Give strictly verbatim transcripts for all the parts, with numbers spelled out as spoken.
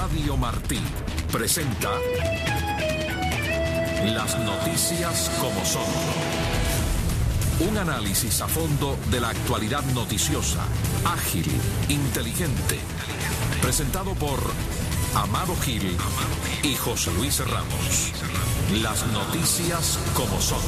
Radio Martí presenta Las noticias como son. Un análisis a fondo de la actualidad noticiosa, ágil, inteligente. Presentado por Amado Gil y José Luis Ramos. Las noticias como son.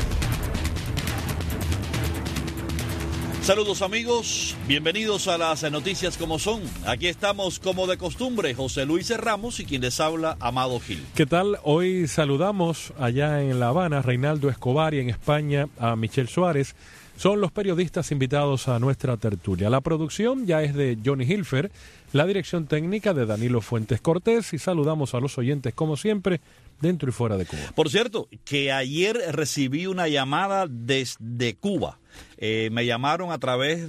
Saludos amigos, bienvenidos a las noticias como son. Aquí estamos como de costumbre, José Luis Ramos y quien les habla, Amado Gil. ¿Qué tal? Hoy saludamos allá en La Habana a Reinaldo Escobar y en España a Michelle Suárez. Son los periodistas invitados a nuestra tertulia. La producción ya es de Johnny Hilfer, la dirección técnica de Danilo Fuentes Cortés y saludamos a los oyentes como siempre dentro y fuera de Cuba. Por cierto, que ayer recibí una llamada desde Cuba. Eh, me llamaron a través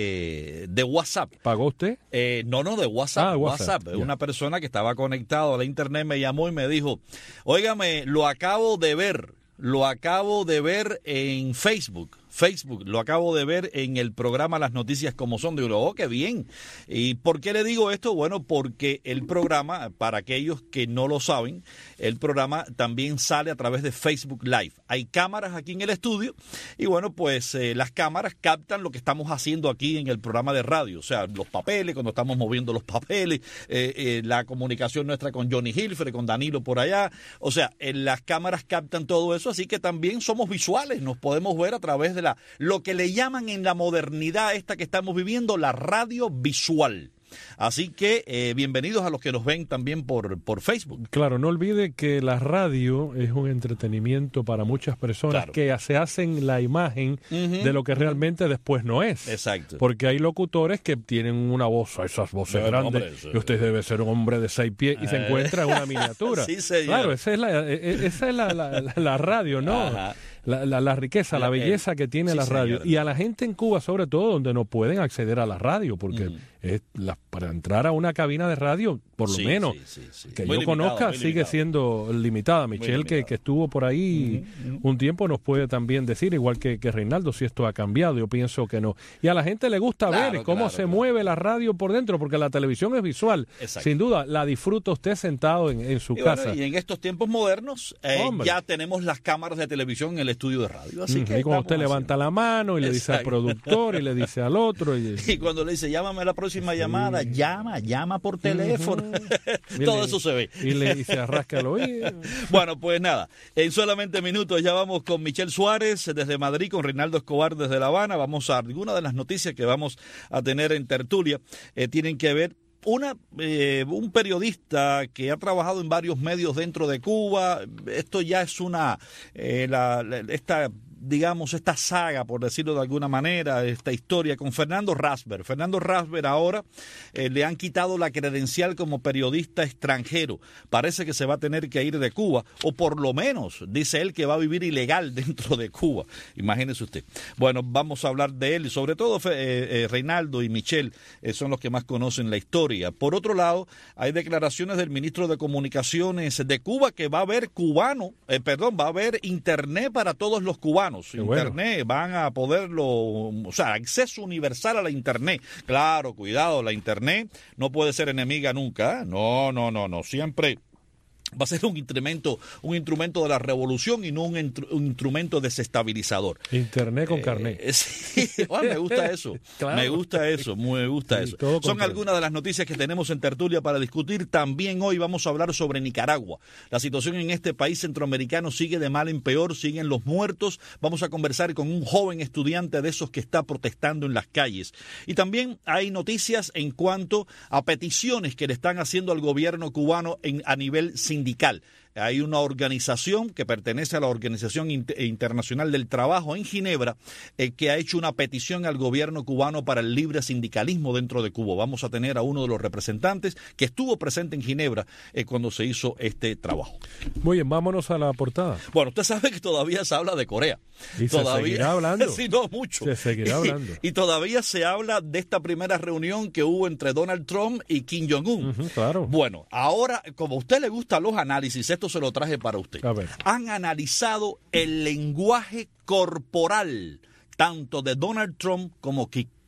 de, de WhatsApp. ¿Pagó usted? Eh, no, no, de WhatsApp. Ah, WhatsApp. WhatsApp. Una persona que estaba conectado a la internet me llamó y me dijo, óigame, lo acabo de ver, lo acabo de ver en Facebook. Facebook, lo acabo de ver en el programa Las Noticias como son. Digo, oh, qué bien. ¿Y por qué le digo esto? Bueno, porque el programa, para aquellos que no lo saben, el programa también sale a través de Facebook Live. Hay cámaras aquí en el estudio y bueno, pues eh, las cámaras captan lo que estamos haciendo aquí en el programa de radio. O sea, los papeles, cuando estamos moviendo los papeles, eh, eh, la comunicación nuestra con Johnny Hilfer, con Danilo por allá. O sea, eh, las cámaras captan todo eso, así que también somos visuales, nos podemos ver a través de La, lo que le llaman en la modernidad esta que estamos viviendo, la radio visual. Así que eh, bienvenidos a los que nos ven también por, por Facebook. Claro, no olvide que la radio es un entretenimiento para muchas personas, claro, que se hacen la imagen uh-huh. de lo que realmente después no es. Exacto. Porque hay locutores que tienen una voz, esas voces no, grandes, hombre, eso, y usted debe ser un hombre de seis pies y eh. se encuentra en una miniatura. Sí, señor. Claro, esa es la, esa es la, la, la, la radio, ¿no? Ajá. La, la, la riqueza, la, la belleza el, que tiene sí, la radio. Señor. Y a la gente en Cuba, sobre todo, donde no pueden acceder a la radio, porque mm. es la, para entrar a una cabina de radio, por lo sí, menos, sí, sí, sí. que muy yo limitado, conozca, sigue limitado. siendo limitada. Michelle, que, que estuvo por ahí mm-hmm. un tiempo, nos puede también decir, igual que, que Reinaldo, si esto ha cambiado. Yo pienso que no. Y a la gente le gusta claro, ver cómo claro, se claro. mueve la radio por dentro, porque la televisión es visual. Exacto. Sin duda, la disfruta usted sentado en, en su y casa. Bueno, y en estos tiempos modernos, eh, ya tenemos las cámaras de televisión en el estudio de radio. Así que y cuando usted haciendo. levanta la mano y le dice Exacto. al productor y le dice al otro. Y, y cuando le dice, llámame a la próxima sí. llamada, llama, llama por teléfono. Uh-huh. Todo le, eso se ve. Y le dice, arrasca el oído. Bueno, pues nada, en solamente minutos ya vamos con Michelle Suárez desde Madrid, con Reinaldo Escobar desde La Habana. Vamos a algunas de las noticias que vamos a tener en tertulia. Eh, tienen que ver Una, eh, un periodista que ha trabajado en varios medios dentro de Cuba. Esto ya es una, eh, la, la, esta, digamos, esta saga, por decirlo de alguna manera, esta historia con Fernando Rasberg. Fernando Rasberg ahora eh, le han quitado la credencial como periodista extranjero. Parece que se va a tener que ir de Cuba, o por lo menos dice él que va a vivir ilegal dentro de Cuba. Imagínese usted. Bueno, vamos a hablar de él y sobre todo eh, eh, Reinaldo y Michelle eh, son los que más conocen la historia. Por otro lado, hay declaraciones del ministro de Comunicaciones de Cuba que va a haber cubano, eh, perdón, va a haber internet para todos los cubanos. Qué internet, bueno. Van a poderlo, o sea, acceso universal a la internet. Claro, cuidado, la internet no puede ser enemiga nunca, ¿eh? No, no, no, no, siempre va a ser un instrumento, un instrumento de la revolución y no un, intru, un instrumento desestabilizador. Internet con eh, carnet. Sí, bueno, me gusta eso. Claro. Me gusta eso, me gusta sí, eso. Son algunas de las noticias que tenemos en tertulia para discutir. También hoy vamos a hablar sobre Nicaragua. La situación en este país centroamericano sigue de mal en peor, siguen los muertos. Vamos a conversar con un joven estudiante de esos que está protestando en las calles. Y también hay noticias en cuanto a peticiones que le están haciendo al gobierno cubano en, a nivel sindical. Hay una organización que pertenece a la Organización Internacional del Trabajo en Ginebra eh, que ha hecho una petición al gobierno cubano para el libre sindicalismo dentro de Cuba. Vamos a tener a uno de los representantes que estuvo presente en Ginebra eh, cuando se hizo este trabajo. Muy bien, vámonos a la portada. Bueno, usted sabe que todavía se habla de Corea. Y todavía, se seguirá hablando. Sí, no, mucho. Se seguirá hablando. Y, y todavía se habla de esta primera reunión que hubo entre Donald Trump y Kim Jong-un. Uh-huh, claro. Bueno, ahora, como a usted le gustan los análisis, esto se lo traje para usted. A ver. Han analizado el lenguaje corporal tanto de Donald Trump como Kim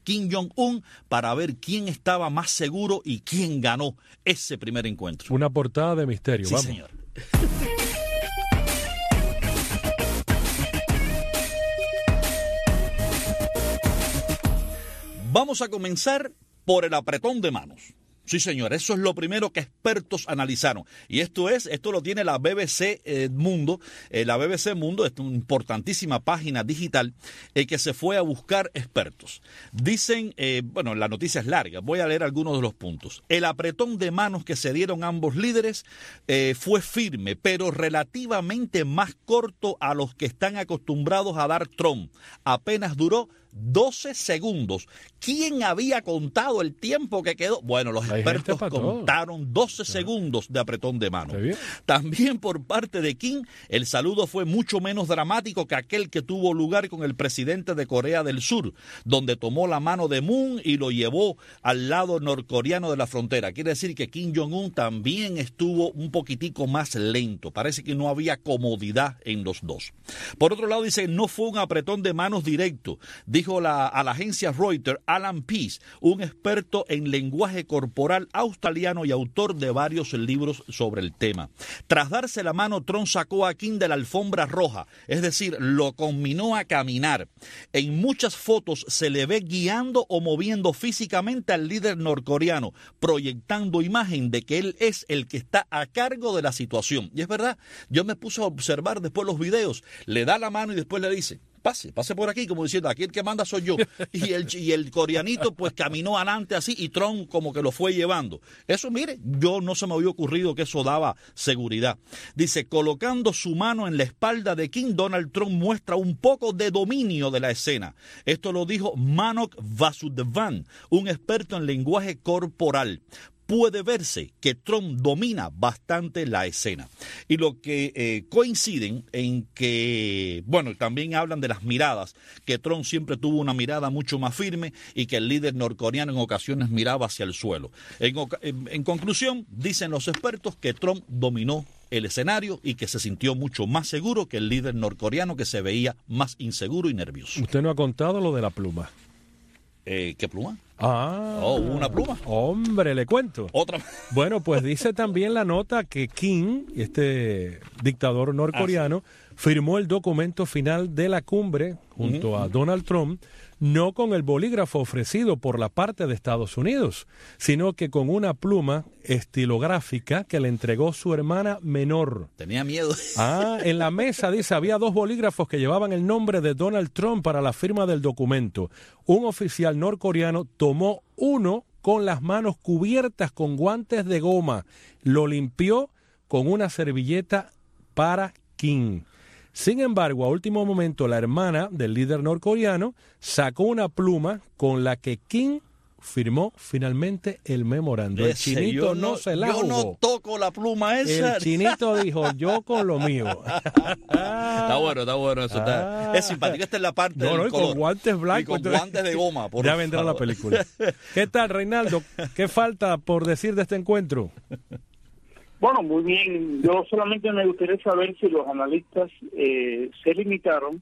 Kim Jong-un para ver quién estaba más seguro y quién ganó ese primer encuentro. Una portada de misterio, sí, vamos. Señor. Vamos a comenzar por el apretón de manos. Sí, señor, eso es lo primero que expertos analizaron. Y esto es, esto lo tiene la B B C eh, Mundo. Eh, la B B C Mundo es una importantísima página digital eh, que se fue a buscar expertos. Dicen, eh, bueno, la noticia es larga, voy a leer algunos de los puntos. El apretón de manos que se dieron ambos líderes eh, fue firme, pero relativamente más corto a los que están acostumbrados a dar Trump. Apenas duró doce segundos. ¿Quién había contado el tiempo que quedó? Bueno, los Hay expertos contaron doce sí. segundos de apretón de mano. También por parte de Kim, el saludo fue mucho menos dramático que aquel que tuvo lugar con el presidente de Corea del Sur, donde tomó la mano de Moon y lo llevó al lado norcoreano de la frontera. Quiere decir que Kim Jong-un también estuvo un poquitico más lento. Parece que no había comodidad en los dos. Por otro lado, dice, no fue un apretón de manos directo. Dijo La, a la agencia Reuters, Alan Pease, un experto en lenguaje corporal australiano y autor de varios libros sobre el tema. Tras darse la mano, Trump sacó a Kim de la alfombra roja, es decir, lo combinó a caminar. En muchas fotos se le ve guiando o moviendo físicamente al líder norcoreano, proyectando imagen de que él es el que está a cargo de la situación. Y es verdad, yo me puse a observar después los videos, le da la mano y después le dice, pase, pase por aquí, como diciendo, aquí el que manda soy yo. Y el, y el coreanito pues caminó adelante así y Trump como que lo fue llevando. Eso, mire, yo no se me había ocurrido que eso daba seguridad. Dice, colocando su mano en la espalda de Kim, Donald Trump muestra un poco de dominio de la escena. Esto lo dijo Manok Vasudevan, un experto en lenguaje corporal. Puede verse que Trump domina bastante la escena. Y lo que eh, coinciden en que, bueno, también hablan de las miradas, que Trump siempre tuvo una mirada mucho más firme y que el líder norcoreano en ocasiones miraba hacia el suelo. En, en, en conclusión, dicen los expertos que Trump dominó el escenario y que se sintió mucho más seguro que el líder norcoreano, que se veía más inseguro y nervioso. Usted no ha contado lo de la pluma. Eh, ¿Qué pluma? Ah, oh, una pluma. Hombre, le cuento. Otra. Bueno, pues dice también la nota que Kim, este dictador norcoreano, ah, sí. firmó el documento final de la cumbre junto uh-huh. a Donald Trump, no con el bolígrafo ofrecido por la parte de Estados Unidos, sino que con una pluma estilográfica que le entregó su hermana menor. Tenía miedo. Ah, en la mesa, dice, había dos bolígrafos que llevaban el nombre de Donald Trump para la firma del documento. Un oficial norcoreano tomó uno con las manos cubiertas con guantes de goma. Lo limpió con una servilleta para Kim. Sin embargo, a último momento, la hermana del líder norcoreano sacó una pluma con la que Kim firmó finalmente el memorando. El Ese, chinito no, no se la Yo jugó. no toco la pluma esa. El chinito dijo, yo con lo mío. Está bueno, está bueno eso. Está, Ah. es simpático. Esta es la parte No, del no, y color. con guantes blancos. Y con entonces- guantes de goma, por Ya vendrá favor. la película. ¿Qué tal, Reinaldo? ¿Qué falta por decir de este encuentro? Bueno, muy bien. Yo solamente me gustaría saber si los analistas eh, se limitaron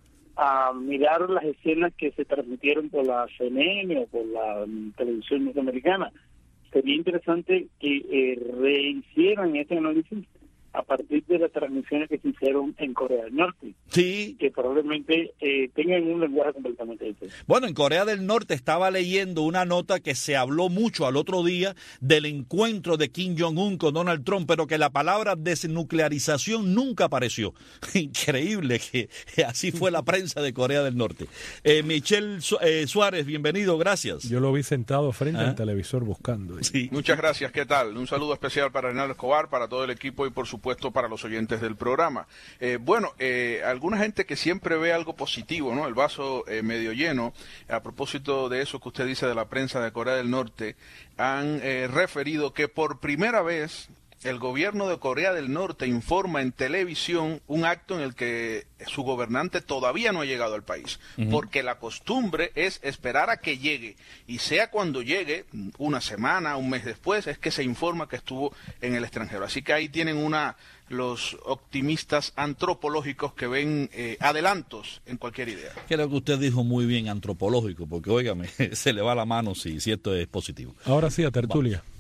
a mirar las escenas que se transmitieron por la C N N o por la mm, televisión norteamericana. Sería interesante que eh, rehicieran este análisis a partir de las transmisiones que se hicieron en Corea del Norte, Sí. que probablemente eh, tengan un lenguaje completamente diferente. Bueno, en Corea del Norte estaba leyendo una nota que se habló mucho al otro día del encuentro de Kim Jong-un con Donald Trump, pero que la palabra desnuclearización nunca apareció. Increíble que, que así fue la prensa de Corea del Norte. Eh, Michelle Su- eh, Suárez, bienvenido, gracias. Yo lo vi sentado frente Ah. al televisor buscando. Sí. Muchas gracias, ¿qué tal? Un saludo especial para Reinaldo Escobar, para todo el equipo y por supuesto para los oyentes del programa. Eh, bueno, eh, alguna gente que siempre ve algo positivo, ¿no? El vaso eh, medio lleno, a propósito de eso que usted dice de la prensa de Corea del Norte, han eh, referido que por primera vez el gobierno de Corea del Norte informa en televisión un acto en el que su gobernante todavía no ha llegado al país, uh-huh. porque la costumbre es esperar a que llegue, y sea cuando llegue, una semana, un mes después, es que se informa que estuvo en el extranjero. Así que ahí tienen una los optimistas antropológicos que ven eh, adelantos en cualquier idea. Creo que usted dijo muy bien antropológico, porque óigame, se le va la mano si, si esto es positivo. Ahora sí, a tertulia. Vamos.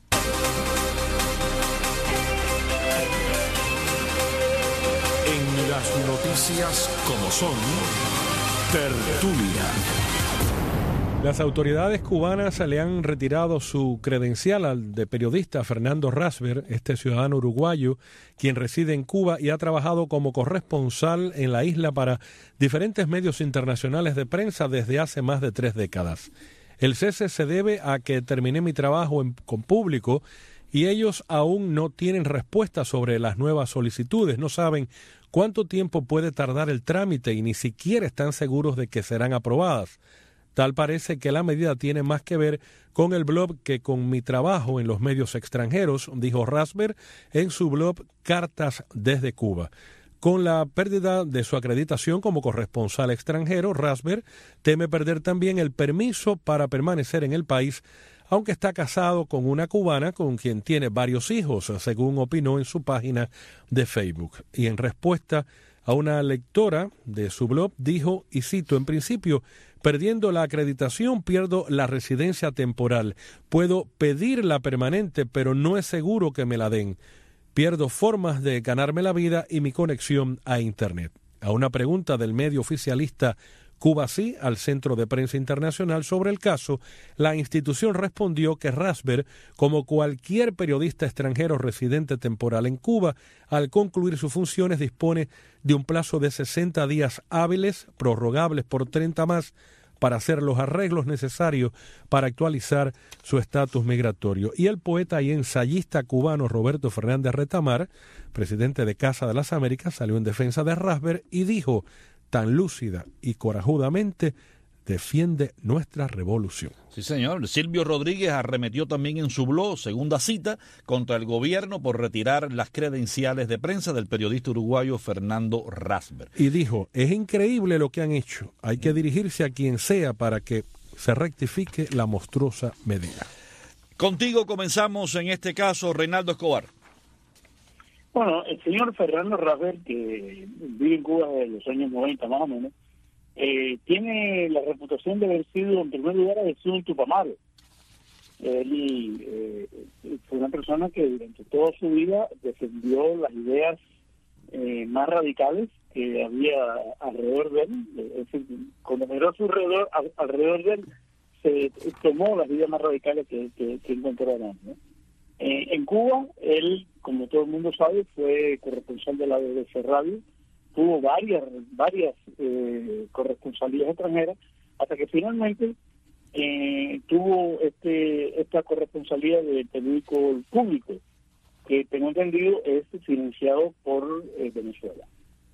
En las noticias como son, tertulia. Las autoridades cubanas le han retirado su credencial al de periodista Fernando Rasber, este ciudadano uruguayo, quien reside en Cuba y ha trabajado como corresponsal en la isla para diferentes medios internacionales de prensa desde hace más de tres décadas. El cese se debe a que terminé mi trabajo en, con público y ellos aún no tienen respuesta sobre las nuevas solicitudes, no saben cuánto tiempo puede tardar el trámite y ni siquiera están seguros de que serán aprobadas. Tal parece que la medida tiene más que ver con el blog que con mi trabajo en los medios extranjeros, dijo Rasber en su blog Cartas desde Cuba. Con la pérdida de su acreditación como corresponsal extranjero, Rasber teme perder también el permiso para permanecer en el país, aunque está casado con una cubana con quien tiene varios hijos, según opinó en su página de Facebook. Y en respuesta a una lectora de su blog dijo, y cito, en principio, perdiendo la acreditación pierdo la residencia temporal. Puedo pedir la permanente, pero no es seguro que me la den. Pierdo formas de ganarme la vida y mi conexión a Internet. A una pregunta del medio oficialista Cuba Sí al Centro de Prensa Internacional sobre el caso, la institución respondió que Rasber, como cualquier periodista extranjero residente temporal en Cuba, al concluir sus funciones dispone de un plazo de sesenta días hábiles, prorrogables por treinta más, para hacer los arreglos necesarios para actualizar su estatus migratorio. Y el poeta y ensayista cubano Roberto Fernández Retamar, presidente de Casa de las Américas, salió en defensa de Rasber y dijo, tan lúcida y corajudamente, defiende nuestra revolución. Sí, señor. Silvio Rodríguez arremetió también en su blog, segunda cita, contra el gobierno por retirar las credenciales de prensa del periodista uruguayo Fernando Rasber. Y dijo, es increíble lo que han hecho. Hay que dirigirse a quien sea para que se rectifique la monstruosa medida. Contigo comenzamos en este caso, Reinaldo Escobar. Bueno, el señor Fernando Rasber, que vive en Cuba desde los años noventa más o menos, eh, tiene la reputación de haber sido, en primer lugar, haber sido un tupamaro. Él eh, fue una persona que durante toda su vida defendió las ideas eh, más radicales que había alrededor de él. Es decir, cuando miró a su alrededor, a, alrededor de él, se tomó las ideas más radicales que, que, que encontraron, ¿no? Eh, en Cuba, él, como todo el mundo sabe, fue corresponsal de la B B C Radio, tuvo varias varias eh, corresponsalías extranjeras, hasta que finalmente eh, tuvo este esta corresponsalía de periódico público, que tengo entendido es financiado por eh, Venezuela.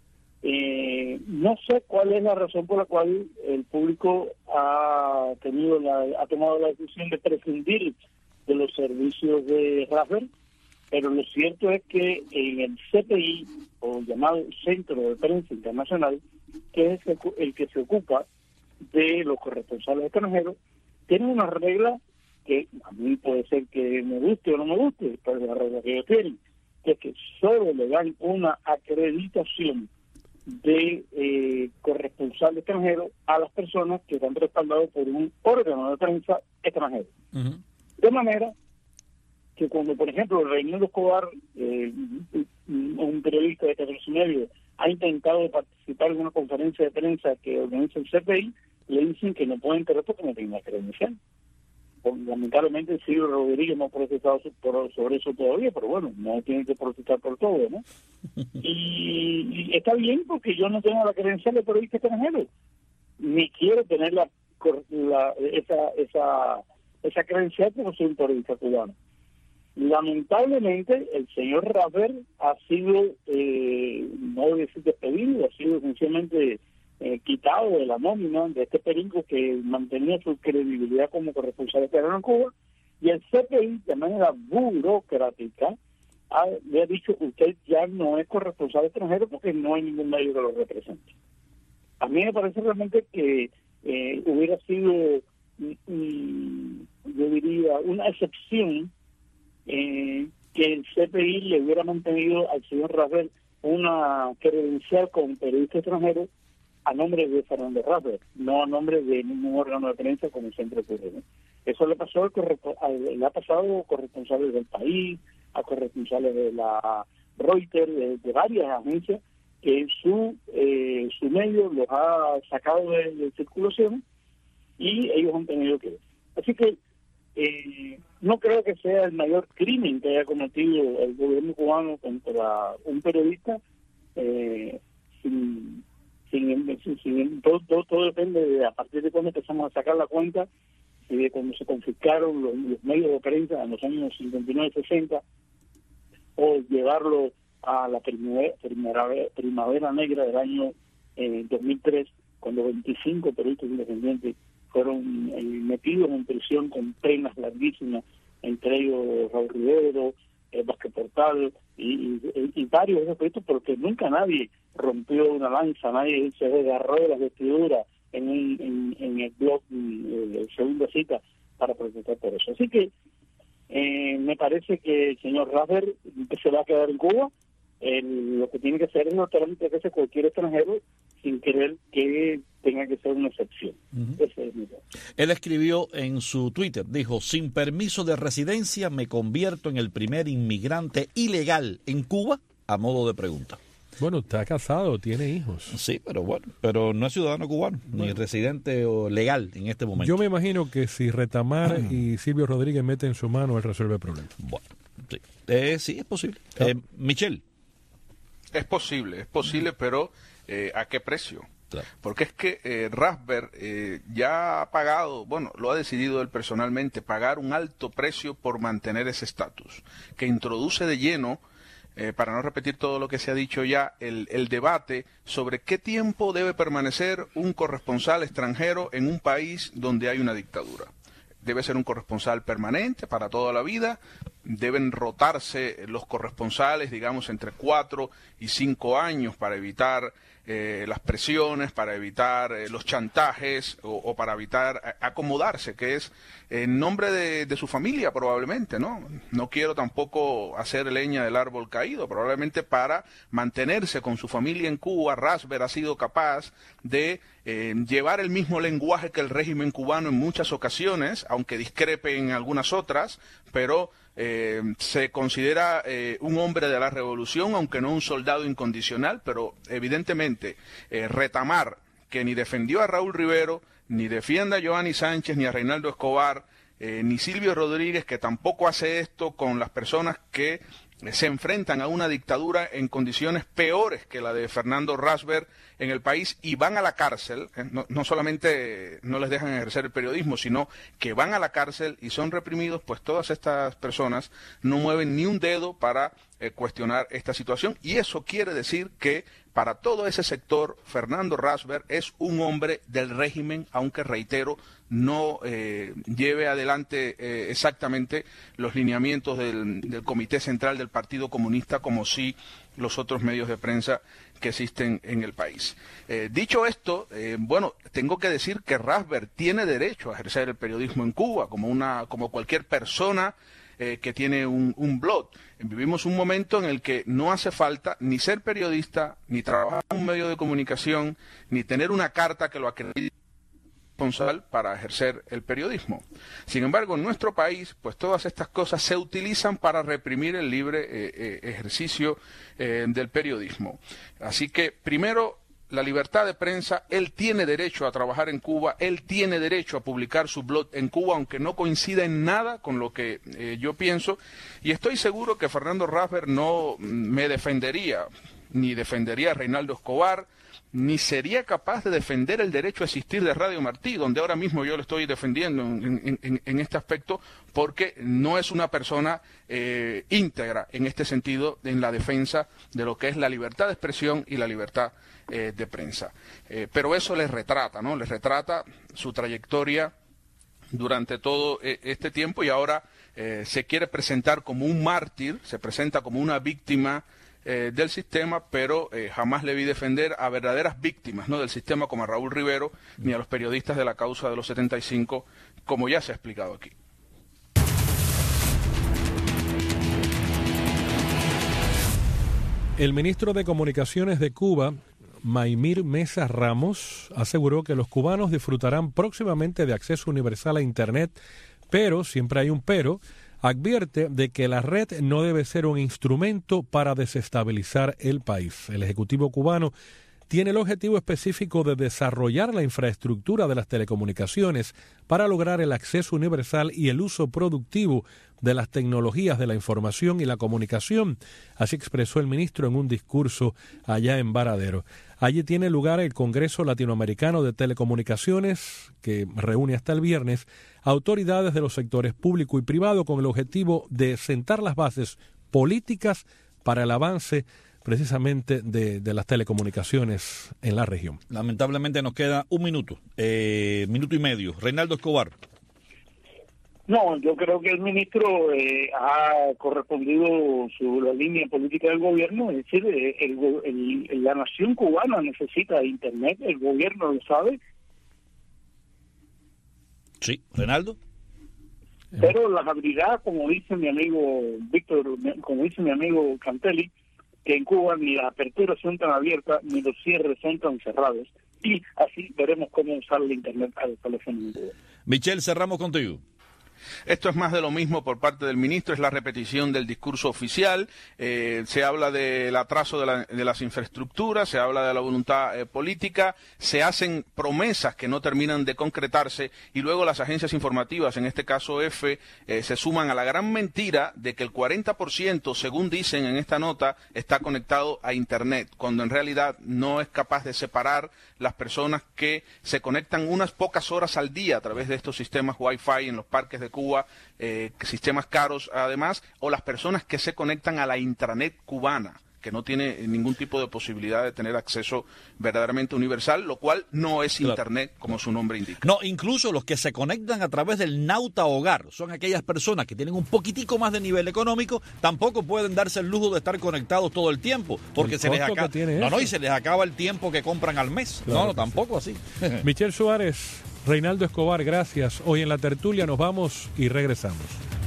Eh, no sé cuál es la razón por la cual el público ha tenido la, ha tomado la decisión de prescindir de los servicios de Rasber, pero lo cierto es que en el C P I, o llamado Centro de Prensa Internacional, que es el, el que se ocupa de los corresponsales extranjeros, tiene una regla que a mí puede ser que me guste o no me guste, pero la regla que ellos tienen, que es que solo le dan una acreditación de eh, corresponsal extranjero a las personas que están respaldados por un órgano de prensa extranjero. Uh-huh. De manera que cuando, por ejemplo, Reinaldo Escobar, eh, un periodista de catorce medio, ha intentado participar en una conferencia de prensa que organiza el C P I, le dicen que no puede entrar porque no tiene una credencial. Lamentablemente, Silvio Rodríguez no ha protestado sobre eso todavía, pero bueno, no tiene que protestar por todo, ¿no? Y, y está bien porque yo no tengo la credencial de periodista extranjero, ni quiero tener la, la esa esa esa credencial porque soy un periodista cubano. Lamentablemente, el señor Rasber ha sido, eh, no voy a decir despedido, ha sido sencillamente eh, quitado de la nómina de este periódico que mantenía su credibilidad como corresponsal extranjero en Cuba, y el C P I, de manera burocrática, ha, le ha dicho, usted ya no es corresponsal extranjero porque no hay ningún medio que lo represente. A mí me parece realmente que eh, hubiera sido, mm, yo diría, una excepción eh, que el C P I le hubiera mantenido al señor Rasberg una credencial como periodista extranjero a nombre de Fernando Rasberg, no a nombre de ningún órgano de prensa como siempre ocurre, ¿no? Eso le pasó al al, le ha pasado a corresponsales del País, a corresponsales de la Reuters, de, de varias agencias que su eh, su medio los ha sacado de, de circulación y ellos han tenido que ver. Así que eh, no creo que sea el mayor crimen que haya cometido el gobierno cubano contra un periodista, eh, sin Sin, sin, sin, todo, todo, todo depende de a partir de cuando empezamos a sacar la cuenta y de cuando se confiscaron los, los medios de prensa en los años cincuenta y nueve sesenta, o llevarlo a la primavera, primavera, primavera negra del año eh, dos mil tres, cuando veinticinco periodistas independientes fueron eh, metidos en prisión con penas larguísimas, entre ellos Raúl Rivero, eh, Vázquez Portal y, y, y varios de esos periodistas, porque nunca nadie rompió una lanza, nadie se desgarró de las vestiduras en, en, en el blog de Segunda Cita para protestar por eso. Así que eh, me parece que el señor Rasberg, que se va a quedar en Cuba, eh, lo que tiene que hacer es no trámite que hace cualquier extranjero sin querer que tenga que ser una excepción. Uh-huh. Ese es mi caso. Él escribió en su Twitter, dijo: sin permiso de residencia me convierto en el primer inmigrante ilegal en Cuba, a modo de pregunta. Bueno, está casado, tiene hijos. Sí, pero bueno, pero no es ciudadano cubano, bueno, ni residente o legal en este momento. Yo me imagino que si Retamar y Silvio Rodríguez meten su mano, él resuelve el problema. Bueno, sí, eh, sí es posible. Eh, Michel. Es posible, es posible, pero eh, ¿a qué precio? Claro. Porque es que eh, Rasberg eh, ya ha pagado, bueno, lo ha decidido él personalmente, pagar un alto precio por mantener ese estatus, que introduce de lleno, Eh, para no repetir todo lo que se ha dicho ya, el, el debate sobre qué tiempo debe permanecer un corresponsal extranjero en un país donde hay una dictadura. Debe ser un corresponsal permanente para toda la vida, deben rotarse los corresponsales, digamos, entre cuatro y cinco años para evitar eh, las presiones, para evitar eh, los chantajes o, o para evitar acomodarse, que es en nombre de, de su familia probablemente, ¿no? No quiero tampoco hacer leña del árbol caído, probablemente para mantenerse con su familia en Cuba. Rasberg ha sido capaz de eh, llevar el mismo lenguaje que el régimen cubano en muchas ocasiones, aunque discrepe en algunas otras, pero eh, se considera eh, un hombre de la revolución, aunque no un soldado incondicional, pero evidentemente eh, Retamar, que ni defendió a Raúl Rivero, ni defiende a Giovanni Sánchez, ni a Reinaldo Escobar, eh, ni Silvio Rodríguez, que tampoco hace esto con las personas que se enfrentan a una dictadura en condiciones peores que la de Fernando Rasberg en el país y van a la cárcel, eh, no, no solamente no les dejan ejercer el periodismo, sino que van a la cárcel y son reprimidos, pues todas estas personas no mueven ni un dedo para eh, cuestionar esta situación, y eso quiere decir que para todo ese sector Fernando Rasberg es un hombre del régimen, aunque reitero, no eh, lleve adelante eh, exactamente los lineamientos del, del Comité Central del Partido Comunista, como sí los otros medios de prensa que existen en el país. Eh, dicho esto, eh, bueno, tengo que decir que Rasberg tiene derecho a ejercer el periodismo en Cuba, como una, como cualquier persona eh, que tiene un, un blog. Vivimos un momento en el que no hace falta ni ser periodista, ni trabajar en un medio de comunicación, ni tener una carta que lo acredite responsable para ejercer el periodismo. Sin embargo, en nuestro país, pues todas estas cosas se utilizan para reprimir el libre eh, eh, ejercicio eh, del periodismo. Así que, primero, la libertad de prensa. Él tiene derecho a trabajar en Cuba, él tiene derecho a publicar su blog en Cuba, aunque no coincida en nada con lo que eh, yo pienso, y estoy seguro que Fernando Rasberg no me defendería, ni defendería a Reinaldo Escobar, ni sería capaz de defender el derecho a existir de Radio Martí, donde ahora mismo yo lo estoy defendiendo en, en, en este aspecto, porque no es una persona eh, íntegra en este sentido, en la defensa de lo que es la libertad de expresión y la libertad eh, de prensa. Eh, pero eso les retrata, ¿no? Les retrata su trayectoria durante todo eh, este tiempo, y ahora eh, se quiere presentar como un mártir, se presenta como una víctima eh, del sistema, pero eh, jamás le vi defender a verdaderas víctimas, ¿no?, del sistema, como a Raúl Rivero, ni a los periodistas de la causa de los setenta y cinco, como ya se ha explicado aquí. El ministro de Comunicaciones de Cuba, Maimir Mesa Ramos, aseguró que los cubanos disfrutarán próximamente de acceso universal a Internet, pero, siempre hay un pero, advierte de que la red no debe ser un instrumento para desestabilizar el país. El Ejecutivo cubano tiene el objetivo específico de desarrollar la infraestructura de las telecomunicaciones para lograr el acceso universal y el uso productivo de las tecnologías de la información y la comunicación, así expresó el ministro en un discurso allá en Varadero. Allí tiene lugar el Congreso Latinoamericano de Telecomunicaciones, que reúne hasta el viernes autoridades de los sectores público y privado con el objetivo de sentar las bases políticas para el avance precisamente de, de las telecomunicaciones en la región. Lamentablemente nos queda un minuto, eh, minuto y medio. Reinaldo Escobar. No, yo creo que el ministro eh, ha correspondido su la línea política del gobierno, es decir, eh, el, el, la nación cubana necesita Internet, el gobierno lo sabe. Sí, Reinaldo. Pero la habilidad, como dice mi amigo Víctor, como dice mi amigo Cantelli, que en Cuba ni las aperturas son tan abiertas ni los cierres son tan cerrados, y así veremos cómo usar el Internet al teléfono en Cuba. Michel, cerramos contigo. Esto es más de lo mismo por parte del ministro, es la repetición del discurso oficial, eh, se habla del atraso de, la, de las infraestructuras, se habla de la voluntad eh, política, se hacen promesas que no terminan de concretarse y luego las agencias informativas, en este caso EFE, eh, se suman a la gran mentira de que el cuarenta por ciento, según dicen en esta nota, está conectado a Internet, cuando en realidad no es capaz de separar las personas que se conectan unas pocas horas al día a través de estos sistemas Wi-Fi en los parques de Cuba, eh, sistemas caros además, o las personas que se conectan a la intranet cubana, que no tiene ningún tipo de posibilidad de tener acceso verdaderamente universal, lo cual no es claro. Internet, como su nombre indica. No, incluso los que se conectan a través del Nauta Hogar, son aquellas personas que tienen un poquitico más de nivel económico, tampoco pueden darse el lujo de estar conectados todo el tiempo, porque el se les acaba no, no, y se les acaba el tiempo que compran al mes. Claro, no, no, tampoco así. Michel Suárez, Reinaldo Escobar, gracias. Hoy en la tertulia nos vamos y regresamos.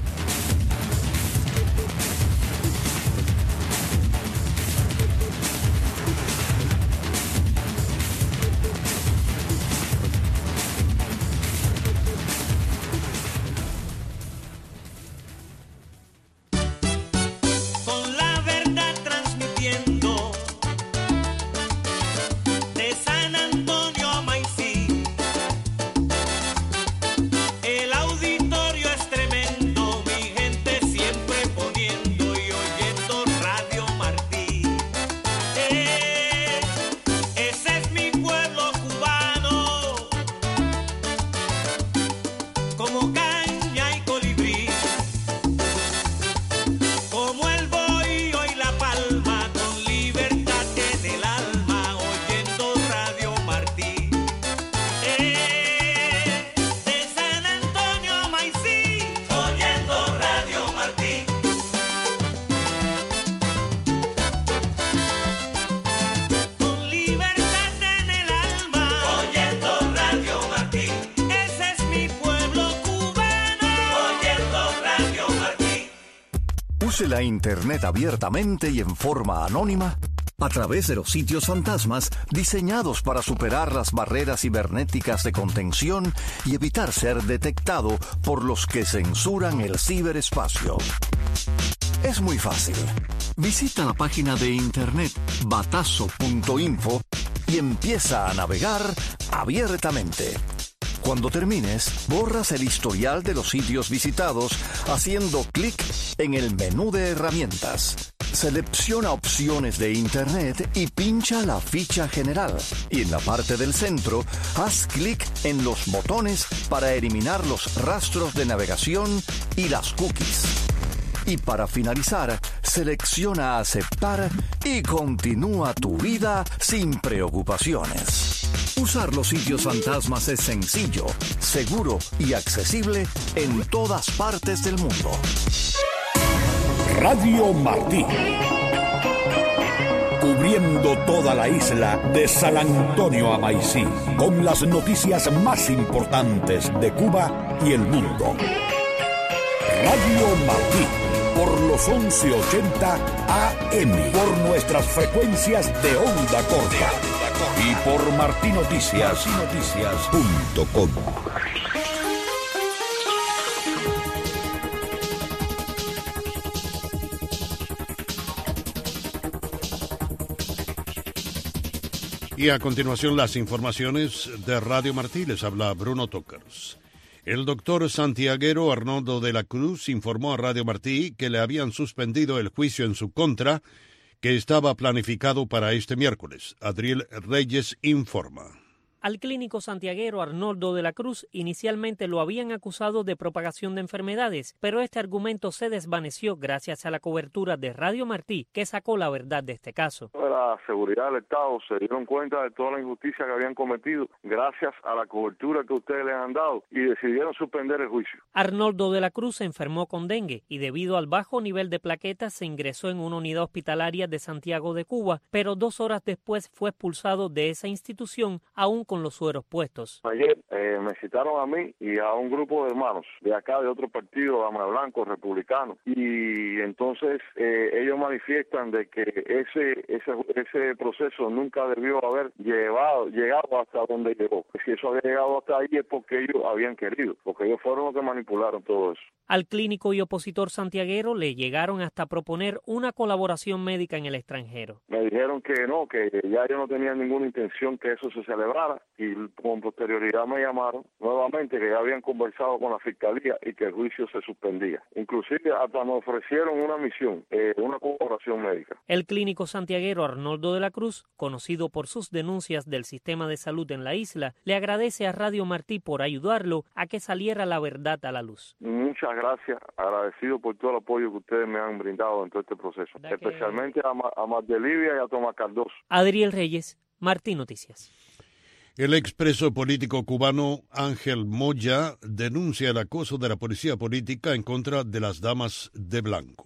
La Internet abiertamente y en forma anónima a través de los sitios fantasmas diseñados para superar las barreras cibernéticas de contención y evitar ser detectado por los que censuran el ciberespacio. Es muy fácil. Visita la página de internet batazo punto info y empieza a navegar abiertamente. Cuando termines, borras el historial de los sitios visitados haciendo clic en el menú de herramientas. Selecciona opciones de Internet y pincha la ficha general. Y en la parte del centro, haz clic en los botones para eliminar los rastros de navegación y las cookies. Y para finalizar, selecciona aceptar y continúa tu vida sin preocupaciones. Usar los sitios fantasmas es sencillo, seguro y accesible en todas partes del mundo. Radio Martí. Cubriendo toda la isla de San Antonio a Maicí, con las noticias más importantes de Cuba y el mundo. Radio Martí, por los once ochenta A M, por nuestras frecuencias de onda corta y por martinoticias punto com. Y a continuación las informaciones de Radio Martí. Les habla Bruno Tokers. El doctor santiaguero Arnoldo de la Cruz informó a Radio Martí que le habían suspendido el juicio en su contra, que estaba planificado para este miércoles. Adriel Reyes informa. Al clínico santiaguero Arnoldo de la Cruz inicialmente lo habían acusado de propagación de enfermedades, pero este argumento se desvaneció gracias a la cobertura de Radio Martí, que sacó la verdad de este caso. La seguridad del Estado se dieron cuenta de toda la injusticia que habían cometido gracias a la cobertura que ustedes les han dado y decidieron suspender el juicio. Arnoldo de la Cruz se enfermó con dengue y debido al bajo nivel de plaquetas se ingresó en una unidad hospitalaria de Santiago de Cuba, pero dos horas después fue expulsado de esa institución aún con los sueros puestos. Ayer eh, me citaron a mí y a un grupo de hermanos de acá, de otro partido, Dama Blanco, republicano, y entonces eh, ellos manifiestan de que ese, ese ese proceso nunca debió haber llevado, llegado hasta donde llegó. Si eso había llegado hasta ahí es porque ellos habían querido, porque ellos fueron los que manipularon todo eso. Al clínico y opositor santiaguero le llegaron hasta proponer una colaboración médica en el extranjero. Me dijeron que no, que ya yo no tenía ninguna intención que eso se celebrara y con posterioridad me llamaron nuevamente que ya habían conversado con la fiscalía y que el juicio se suspendía. Inclusive hasta me ofrecieron una misión, eh, una colaboración médica. El clínico santiaguero Arnoldo de la Cruz, conocido por sus denuncias del sistema de salud en la isla, le agradece a Radio Martí por ayudarlo a que saliera la verdad a la luz. Muchas gracias, agradecido por todo el apoyo que ustedes me han brindado en todo este proceso, especialmente a, Ma- a Mardelivia y a Tomás Cardoso. Adriel Reyes, Martí Noticias. El expreso político cubano Ángel Moya denuncia el acoso de la policía política en contra de las damas de blanco.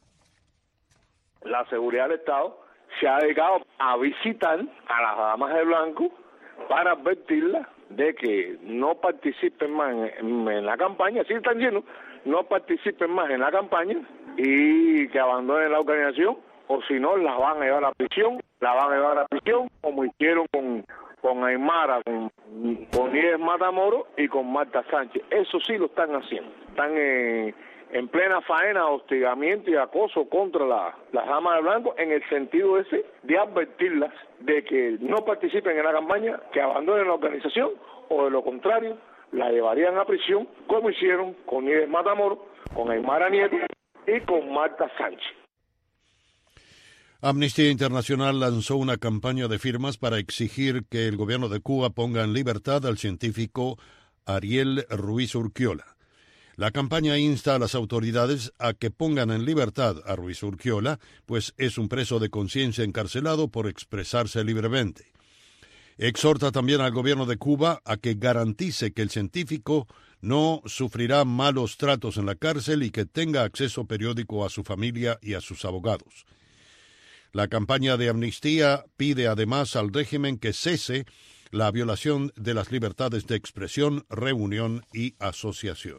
La seguridad del Estado se ha dedicado a visitar a las damas de blanco para advertirlas de que no participen más en, en la campaña, así están diciendo, no participen más en la campaña y que abandonen la organización, o si no, las van a llevar a la prisión, la van a llevar a la prisión, como hicieron con, con Aymara, con, con Nieves Matamoros y con Marta Sánchez. Eso sí lo están haciendo, están en... en plena faena de hostigamiento y acoso contra la, las damas de blanco, en el sentido ese de advertirlas de que no participen en la campaña, que abandonen la organización, o de lo contrario, la llevarían a prisión, como hicieron con Nieves Matamoros, con Aymara Nieto y con Marta Sánchez. Amnistía Internacional lanzó una campaña de firmas para exigir que el gobierno de Cuba ponga en libertad al científico Ariel Ruiz Urquiola. La campaña insta a las autoridades a que pongan en libertad a Ruiz Urquiola, pues es un preso de conciencia encarcelado por expresarse libremente. Exhorta también al gobierno de Cuba a que garantice que el científico no sufrirá malos tratos en la cárcel y que tenga acceso periódico a su familia y a sus abogados. La campaña de amnistía pide además al régimen que cese la violación de las libertades de expresión, reunión y asociación.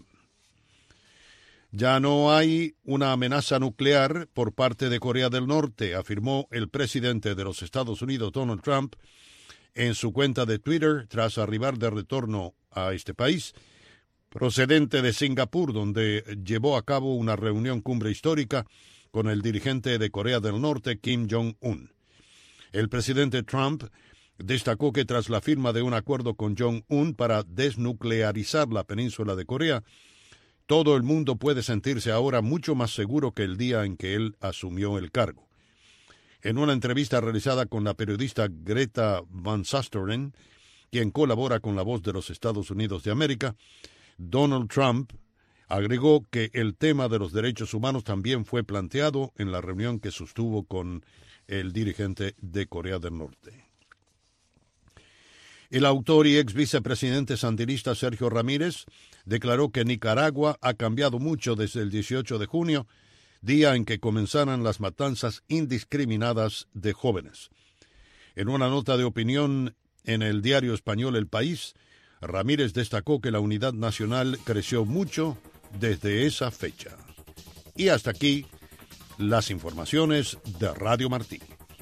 Ya no hay una amenaza nuclear por parte de Corea del Norte, afirmó el presidente de los Estados Unidos, Donald Trump, en su cuenta de Twitter tras arribar de retorno a este país, procedente de Singapur, donde llevó a cabo una reunión cumbre histórica con el dirigente de Corea del Norte, Kim Jong-un. El presidente Trump destacó que tras la firma de un acuerdo con Jong-un para desnuclearizar la península de Corea, todo el mundo puede sentirse ahora mucho más seguro que el día en que él asumió el cargo. En una entrevista realizada con la periodista Greta Van Susteren, quien colabora con La Voz de los Estados Unidos de América, Donald Trump agregó que el tema de los derechos humanos también fue planteado en la reunión que sostuvo con el dirigente de Corea del Norte. El autor y ex vicepresidente sandinista Sergio Ramírez declaró que Nicaragua ha cambiado mucho desde el dieciocho de junio, día en que comenzaron las matanzas indiscriminadas de jóvenes. En una nota de opinión en el diario español El País, Ramírez destacó que la unidad nacional creció mucho desde esa fecha. Y hasta aquí las informaciones de Radio Martí.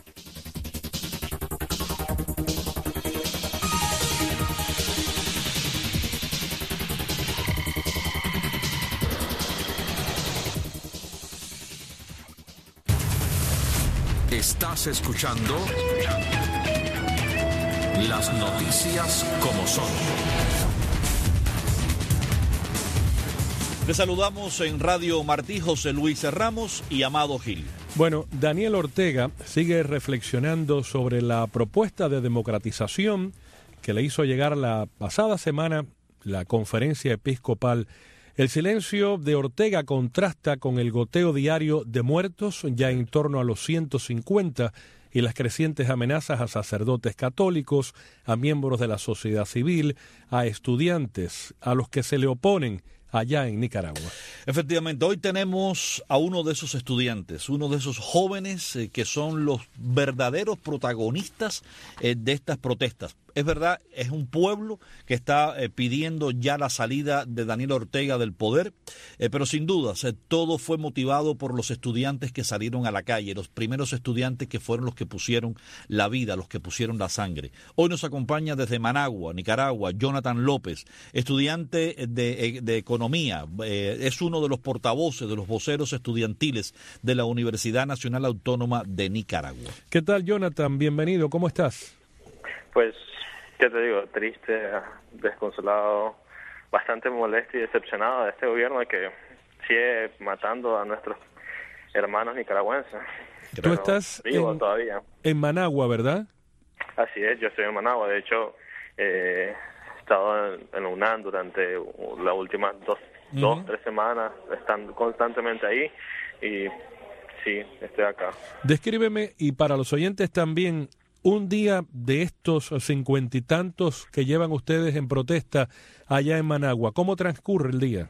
Estás escuchando las noticias como son. Les saludamos en Radio Martí, José Luis Ramos y Amado Gil. Bueno, Daniel Ortega sigue reflexionando sobre la propuesta de democratización que le hizo llegar la pasada semana la Conferencia Episcopal. El silencio de Ortega contrasta con el goteo diario de muertos, ya en torno a los ciento cincuenta, y las crecientes amenazas a sacerdotes católicos, a miembros de la sociedad civil, a estudiantes, a los que se le oponen allá en Nicaragua. Efectivamente, hoy tenemos a uno de esos estudiantes, uno de esos jóvenes eh, que son los verdaderos protagonistas eh, de estas protestas. Es verdad, es un pueblo que está eh, pidiendo ya la salida de Daniel Ortega del poder, eh, pero sin dudas, eh, todo fue motivado por los estudiantes que salieron a la calle, los primeros estudiantes que fueron los que pusieron la vida, los que pusieron la sangre. Hoy nos acompaña desde Managua, Nicaragua, Jonathan López, estudiante de, de economía, eh, es uno de los portavoces, de los voceros estudiantiles de la Universidad Nacional Autónoma de Nicaragua. ¿Qué tal, Jonathan? Bienvenido, ¿cómo estás? Pues, ¿qué te digo? Triste, desconsolado, bastante molesto y decepcionado de este gobierno que sigue matando a nuestros hermanos nicaragüenses. Tú estás vivo en, todavía. en Managua, ¿verdad? Así es, yo estoy en Managua. De hecho, eh, he estado en, en la UNAM durante las últimas dos, uh-huh. dos, tres semanas, estando constantemente ahí y sí, estoy acá. Descríbeme, y para los oyentes también, un día de estos cincuenta y tantos que llevan ustedes en protesta allá en Managua. ¿Cómo transcurre el día?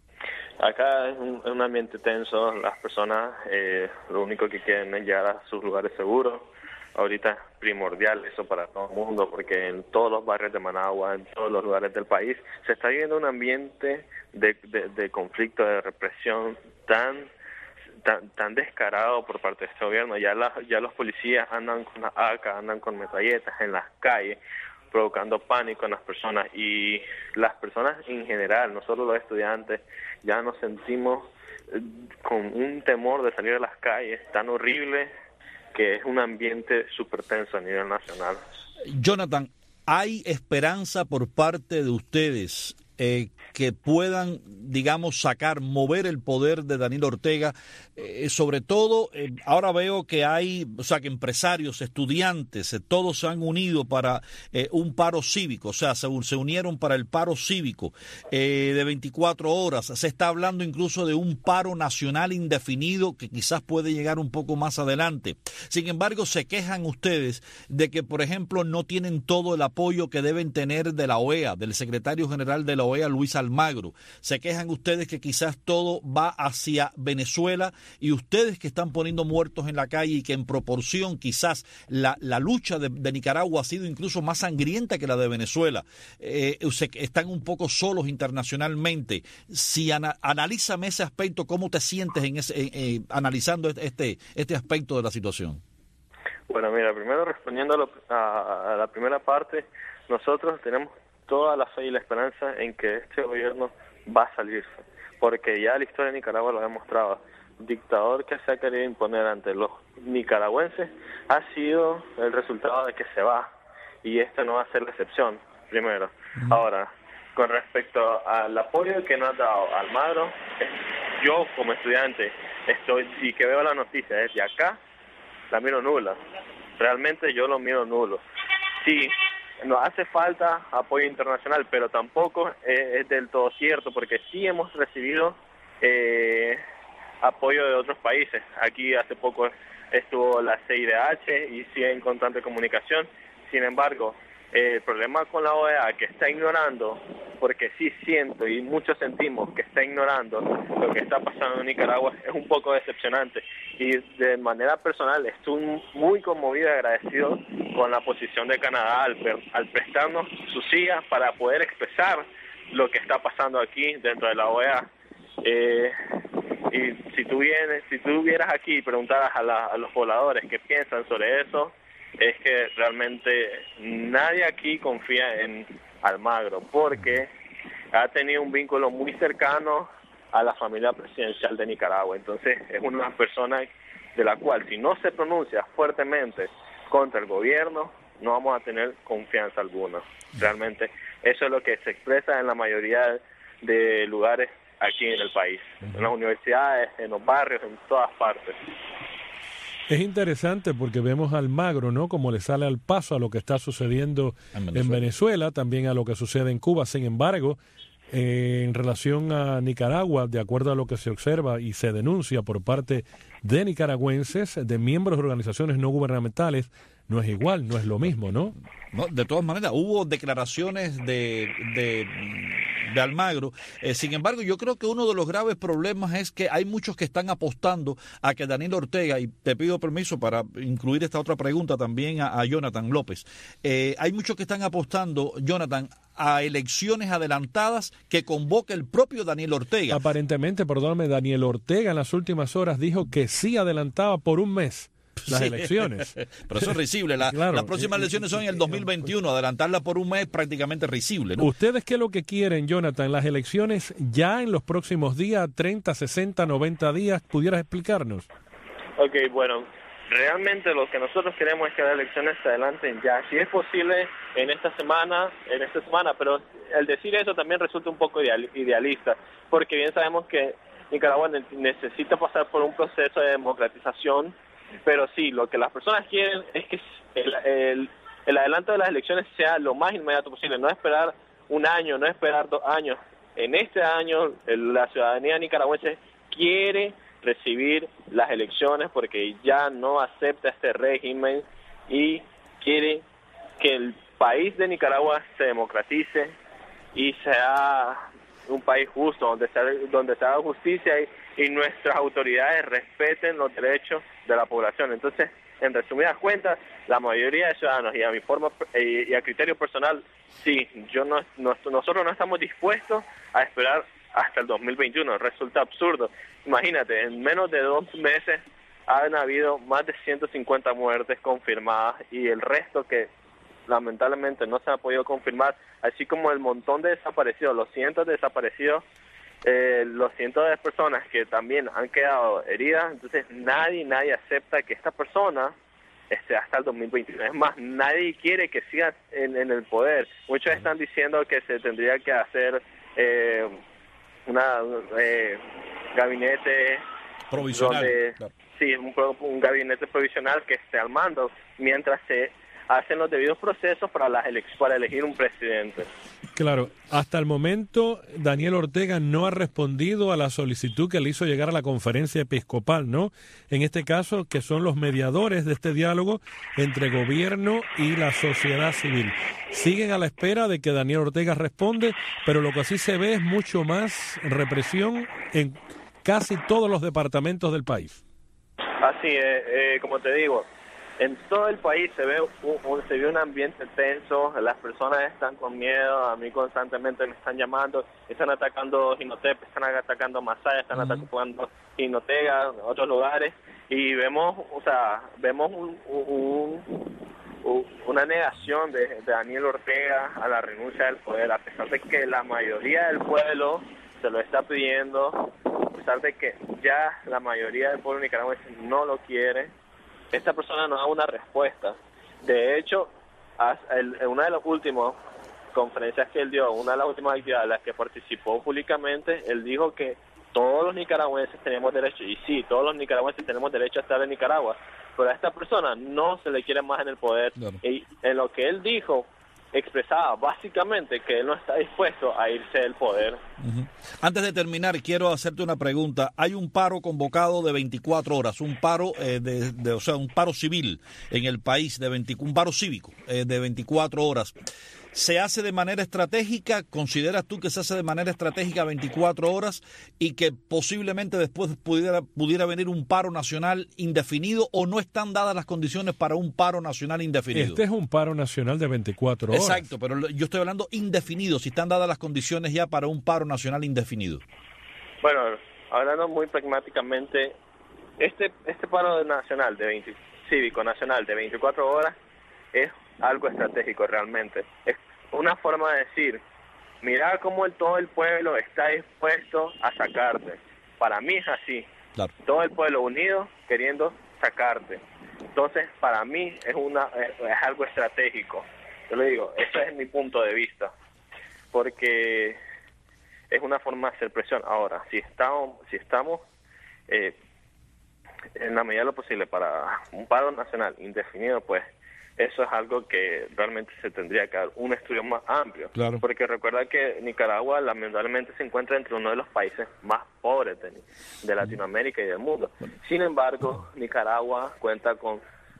Acá es un, un ambiente tenso. Las personas eh, lo único que quieren es llegar a sus lugares seguros. Ahorita es primordial eso para todo el mundo, porque en todos los barrios de Managua, en todos los lugares del país, se está viviendo un ambiente de, de, de conflicto, de represión tan Tan, tan descarado por parte de este gobierno. Ya, la, ya los policías andan con las A K, andan con metralletas en las calles, provocando pánico en las personas, y las personas en general, nosotros los estudiantes, ya nos sentimos eh, con un temor de salir a las calles tan horrible que es un ambiente súper tenso a nivel nacional. Jonathan, ¿hay esperanza por parte de ustedes Eh, que puedan, digamos, sacar, mover el poder de Daniel Ortega? Eh, sobre todo, eh, ahora veo que hay, o sea, que empresarios, estudiantes, eh, todos se han unido para eh, un paro cívico, o sea, se, se unieron para el paro cívico eh, de veinticuatro horas. Se está hablando incluso de un paro nacional indefinido que quizás puede llegar un poco más adelante. Sin embargo, se quejan ustedes de que, por ejemplo, no tienen todo el apoyo que deben tener de la O E A, del secretario general de la O E A, Luis Almagro. Se quejan ustedes que quizás todo va hacia Venezuela, y ustedes que están poniendo muertos en la calle, y que en proporción quizás la, la lucha de, de Nicaragua ha sido incluso más sangrienta que la de Venezuela. Eh, se, están un poco solos internacionalmente. Si ana, analízame ese aspecto, ¿cómo te sientes en ese, eh, eh, analizando este, este aspecto de la situación? Bueno, mira, primero respondiendo a, lo, a, a la primera parte, nosotros tenemos toda la fe y la esperanza en que este gobierno va a salirse, porque ya la historia de Nicaragua lo ha demostrado. El dictador que se ha querido imponer ante los nicaragüenses ha sido el resultado de que se va, y esta no va a ser la excepción, primero. Uh-huh. Ahora, con respecto al apoyo que nos ha dado Almagro, yo como estudiante estoy, y que veo la noticia desde acá, la miro nula. Realmente yo lo miro nulo. Sí, nos hace falta apoyo internacional, pero tampoco es, es del todo cierto, porque sí hemos recibido eh, apoyo de otros países. Aquí hace poco estuvo la C I D H y sigue en constante comunicación. Sin embargo, el problema con la O E A que está ignorando, porque sí siento y muchos sentimos que está ignorando lo que está pasando en Nicaragua, es un poco decepcionante. Y de manera personal estoy muy conmovido y agradecido con la posición de Canadá al, al prestarnos sus sillas para poder expresar lo que está pasando aquí dentro de la O E A. Eh, y si tú vienes, si tú vieras aquí y preguntaras a, la, a los pobladores qué piensan sobre eso, es que realmente nadie aquí confía en Almagro, porque ha tenido un vínculo muy cercano a la familia presidencial de Nicaragua. Entonces es una persona de la cual, si no se pronuncia fuertemente contra el gobierno, no vamos a tener confianza alguna. Realmente eso es lo que se expresa en la mayoría de lugares aquí en el país, en las universidades, en los barrios, en todas partes. Es interesante porque vemos a Almagro, ¿no?, como le sale al paso a lo que está sucediendo en Venezuela, en Venezuela también a lo que sucede en Cuba. Sin embargo, eh, en relación a Nicaragua, de acuerdo a lo que se observa y se denuncia por parte de nicaragüenses, de miembros de organizaciones no gubernamentales, no es igual, no es lo mismo, ¿no? No, de todas maneras, hubo declaraciones de, de, de Almagro. Eh, sin embargo, yo creo que uno de los graves problemas es que hay muchos que están apostando a que Daniel Ortega, y te pido permiso para incluir esta otra pregunta también a, a Jonathan López, eh, hay muchos que están apostando, Jonathan, a elecciones adelantadas que convoque el propio Daniel Ortega. Aparentemente, perdóname, Daniel Ortega en las últimas horas dijo que sí adelantaba por un mes las sí. elecciones. Pero eso es risible. La, claro. Las próximas elecciones son en el dos mil veintiuno. Adelantarla por un mes es prácticamente risible, ¿no? ¿Ustedes qué es lo que quieren, Jonathan? Las elecciones ya en los próximos días, treinta, sesenta, noventa días, ¿pudieras explicarnos? Ok, bueno, realmente lo que nosotros queremos es que las elecciones se adelanten ya. Si es posible, en esta semana, en esta semana, pero el decir eso también resulta un poco ideal, idealista, porque bien sabemos que Nicaragua necesita pasar por un proceso de democratización. Pero sí, lo que las personas quieren es que el, el, el adelanto de las elecciones sea lo más inmediato posible, no esperar un año, no esperar dos años. En este año el, la ciudadanía nicaragüense quiere recibir las elecciones porque ya no acepta este régimen y quiere que el país de Nicaragua se democratice y sea un país justo, donde se, donde se haga justicia y, y nuestras autoridades respeten los derechos de la población. Entonces, en resumidas cuentas, la mayoría de ciudadanos, y a mi forma y, y a criterio personal, sí, yo no, no, nosotros no estamos dispuestos a esperar hasta el dos mil veintiuno. Resulta absurdo. Imagínate, en menos de dos meses han habido más de ciento cincuenta muertes confirmadas y el resto que lamentablemente no se ha podido confirmar, así como el montón de desaparecidos, los cientos de desaparecidos, eh, los cientos de personas que también han quedado heridas. Entonces nadie, nadie acepta que esta persona esté hasta el dos mil veintiuno. Es más, nadie quiere que siga en, en el poder. Muchos están diciendo que se tendría que hacer eh, una eh, gabinete provisional. Donde, claro. Sí, un, un gabinete provisional que esté al mando mientras se hacen los debidos procesos para, las ele- para elegir un presidente. Claro, hasta el momento Daniel Ortega no ha respondido a la solicitud que le hizo llegar a la conferencia episcopal, ¿no? En este caso, que son los mediadores de este diálogo entre gobierno y la sociedad civil. Siguen a la espera de que Daniel Ortega responde, pero lo que sí se ve es mucho más represión en casi todos los departamentos del país. Así es, eh, como te digo, en todo el país se ve un, un, se ve un ambiente tenso, las personas están con miedo, a mí constantemente me están llamando, están atacando Jinotepec, están atacando Masaya, están uh-huh. atacando Jinotega, otros lugares, y vemos, o sea, vemos un, un, un, una negación de, de Daniel Ortega a la renuncia del poder, a pesar de que la mayoría del pueblo se lo está pidiendo, a pesar de que ya la mayoría del pueblo nicaragüense no lo quiere. Esta persona no da una respuesta. De hecho, en una de las últimas conferencias que él dio, una de las últimas actividades en las que participó públicamente, él dijo que todos los nicaragüenses tenemos derecho, y sí, todos los nicaragüenses tenemos derecho a estar en Nicaragua, pero a esta persona no se le quiere más en el poder. Claro. Y en lo que él dijo, expresaba básicamente que él no está dispuesto a irse del poder. Uh-huh. Antes de terminar, quiero hacerte una pregunta. Hay un paro convocado de veinticuatro horas, un paro eh, de, de, o sea, un paro civil en el país, de veinte, un paro cívico eh, de veinticuatro horas. ¿Se hace de manera estratégica? ¿Consideras tú que se hace de manera estratégica veinticuatro horas y que posiblemente después pudiera, pudiera venir un paro nacional indefinido, o no están dadas las condiciones para un paro nacional indefinido? Este es un paro nacional de veinticuatro horas. Exacto, pero yo estoy hablando indefinido, si están dadas las condiciones ya para un paro nacional indefinido. Bueno, hablando muy pragmáticamente, este este paro nacional de veinte, cívico nacional de veinticuatro horas es algo estratégico realmente. Es una forma de decir, mirar cómo el, todo el pueblo está dispuesto a sacarte. Para mí es así. Claro. Todo el pueblo unido queriendo sacarte. Entonces, para mí es una es, es algo estratégico. Yo le digo, ese es mi punto de vista. Porque es una forma de hacer presión. Ahora, si estamos, si estamos eh, en la medida de lo posible para un paro nacional indefinido, pues eso es algo que realmente se tendría que dar un estudio más amplio. Claro. Porque recuerda que Nicaragua lamentablemente se encuentra entre uno de los países más pobres de, de Latinoamérica y del mundo. Sin embargo, Nicaragua cuenta con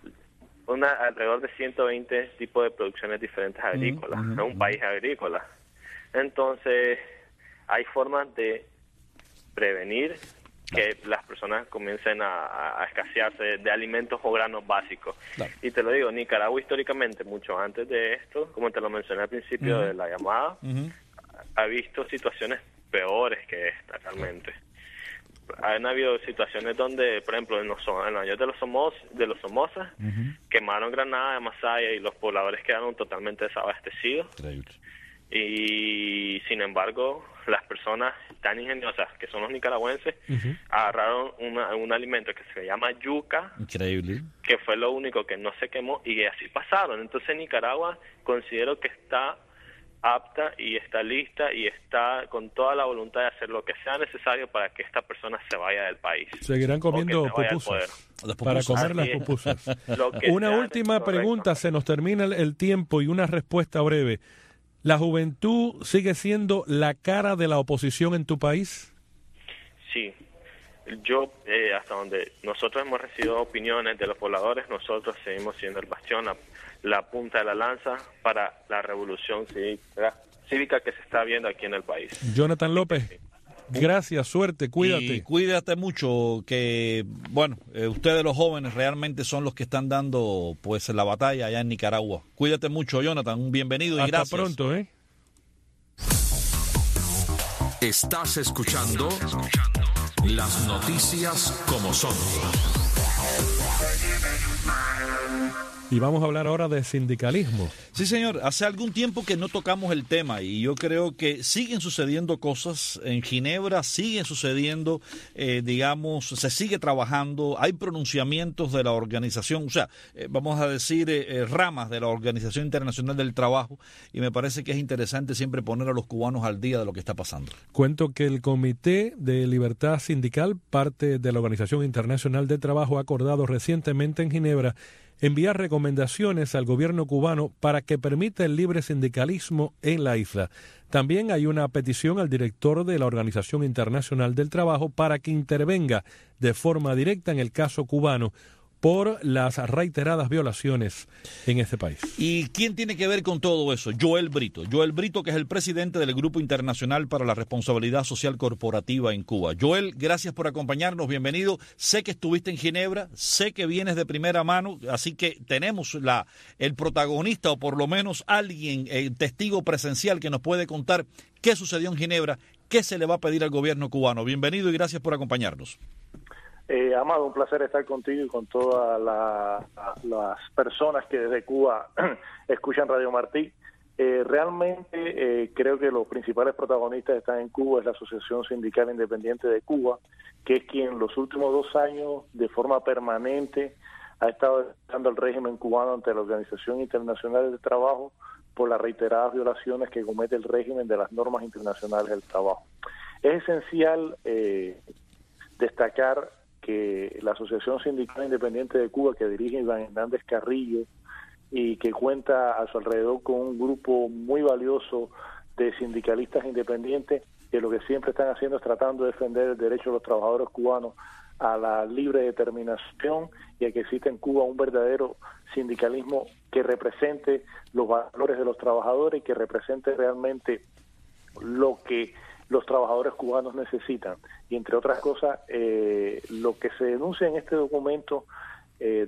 una alrededor de ciento veinte tipos de producciones diferentes agrícolas. Uh-huh. Es un país agrícola. Entonces, hay formas de prevenir que las personas comiencen a, a escasearse de, de alimentos o granos básicos. Claro. Y te lo digo, Nicaragua históricamente, mucho antes de esto, como te lo mencioné al principio uh-huh. de la llamada, uh-huh. ha visto situaciones peores que esta realmente. Han habido situaciones donde, por ejemplo, en los, en los años de los Somos, de los Somoza, uh-huh. quemaron Granada de Masaya y los pobladores quedaron totalmente desabastecidos. Increíble. Y sin embargo, las personas tan ingeniosas que son los nicaragüenses uh-huh. agarraron una, un alimento que se llama yuca. Increíble. Que fue lo único que no se quemó, y así pasaron. Entonces Nicaragua considero que está apta y está lista y está con toda la voluntad de hacer lo que sea necesario para que esta persona se vaya del país. Seguirán comiendo pupusas para comer las pupusas. Una última pregunta, se nos termina el, el tiempo, y una respuesta breve. ¿La juventud sigue siendo la cara de la oposición en tu país? Sí. Yo, eh, hasta donde nosotros hemos recibido opiniones de los pobladores, nosotros seguimos siendo el bastión, la, la punta de la lanza para la revolución cívica, cívica que se está viendo aquí en el país. Jonathan López, gracias, suerte, cuídate. Y cuídate mucho, que, bueno, eh, ustedes los jóvenes realmente son los que están dando pues la batalla allá en Nicaragua. Cuídate mucho, Jonathan, un bienvenido y Hasta gracias. Hasta pronto, ¿eh? Estás escuchando las noticias como son. Y vamos a hablar ahora de sindicalismo. Sí, señor. Hace algún tiempo que no tocamos el tema, y yo creo que siguen sucediendo cosas en Ginebra, siguen sucediendo, eh, digamos, se sigue trabajando, hay pronunciamientos de la organización, o sea, eh, vamos a decir, eh, ramas de la Organización Internacional del Trabajo, y me parece que es interesante siempre poner a los cubanos al día de lo que está pasando. Cuento que el Comité de Libertad Sindical, parte de la Organización Internacional del Trabajo, ha acordado recientemente en Ginebra enviar recomendaciones al gobierno cubano para que permita el libre sindicalismo en la isla. También hay una petición al director de la Organización Internacional del Trabajo para que intervenga de forma directa en el caso cubano por las reiteradas violaciones en este país. ¿Y quién tiene que ver con todo eso? Joel Brito. Joel Brito, que es el presidente del Grupo Internacional para la Responsabilidad Social Corporativa en Cuba. Joel, gracias por acompañarnos, bienvenido. Sé que estuviste en Ginebra, sé que vienes de primera mano, así que tenemos la el protagonista, o por lo menos alguien, el testigo presencial que nos puede contar qué sucedió en Ginebra, qué se le va a pedir al gobierno cubano. Bienvenido y gracias por acompañarnos. Eh, Amado, un placer estar contigo y con todas la, las personas que desde Cuba escuchan Radio Martí. Eh, realmente eh, creo que los principales protagonistas están en Cuba, es la Asociación Sindical Independiente de Cuba, que es quien los últimos dos años de forma permanente ha estado dando el régimen cubano ante la Organización Internacional del Trabajo por las reiteradas violaciones que comete el régimen de las normas internacionales del trabajo. Es esencial eh, destacar que la Asociación Sindical Independiente de Cuba, que dirige Iván Hernández Carrillo, y que cuenta a su alrededor con un grupo muy valioso de sindicalistas independientes que lo que siempre están haciendo es tratando de defender el derecho de los trabajadores cubanos a la libre determinación y a que exista en Cuba un verdadero sindicalismo que represente los valores de los trabajadores y que represente realmente lo que los trabajadores cubanos necesitan. Y entre otras cosas, eh, lo que se denuncia en este documento eh,